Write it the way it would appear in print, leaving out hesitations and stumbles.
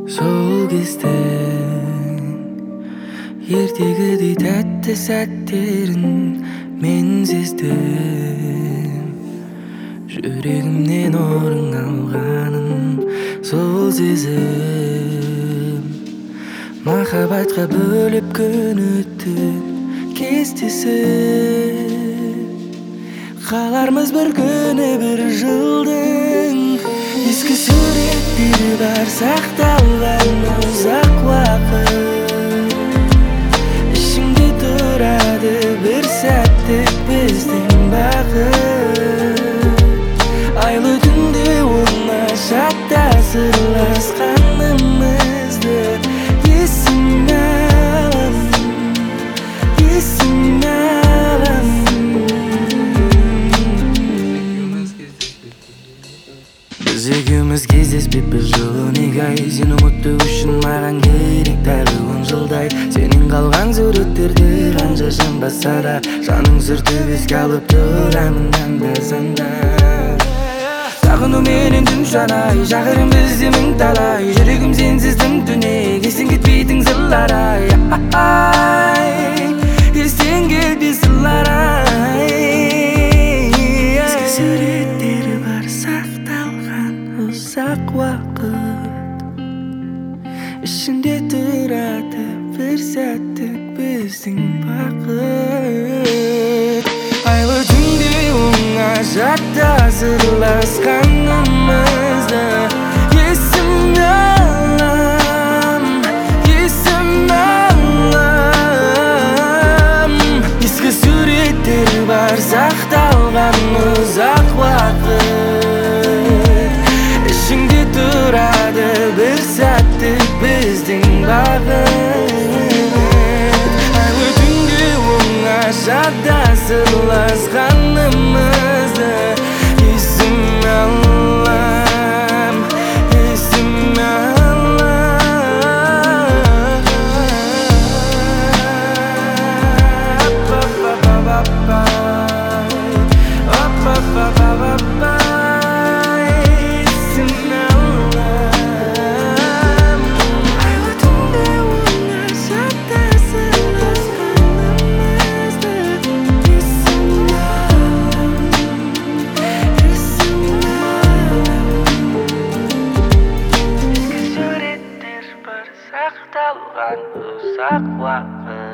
Сол кезден ертегідей тәтті сәттерін мен сездім. Жүрегімнен орын алғанын сол сезім. Махаббатқа бөліп күн өтті кестесі. Қалармыз бір күні бір жылдың. Ескі суреттері бар сақталған ұзақ уақыт. Ішімде тұрады бір сәттік біздің бақыт. Айлы түнде оңашада сырласқанымызды есіме алам, есіме алам. Біз екеуміз кездеспеп бір жыл неге ай. Сен ұмыту үшін маған керек тағы 10 жылдай. Сенен қалған суреттерді қанша жанбаса да жаның сүртіп еске алып тұрамын анда-санда. Сағынуменен түн жанай, шақырым бізде мың талай. Жүрегім сенсіз түн-түнек, естен кетпейтін сырлар ай. Естен кетпей сырлар ай. Ескі суреттері бар сақталған ұзақ уақыт. Ішінде тұрады бір сәттік біздің бақыт. Айлы түнде оңашада сырласқанымызды есіме алам, есіме алам. Ескі суреттер бар сақталған ұзақ уақыт. Ішіңде тұрады бір сәттік біздің бақыт. Айлы түнде оңашада сырласқанымызды есіме алам, есіме сақталған ұзақ уақыт.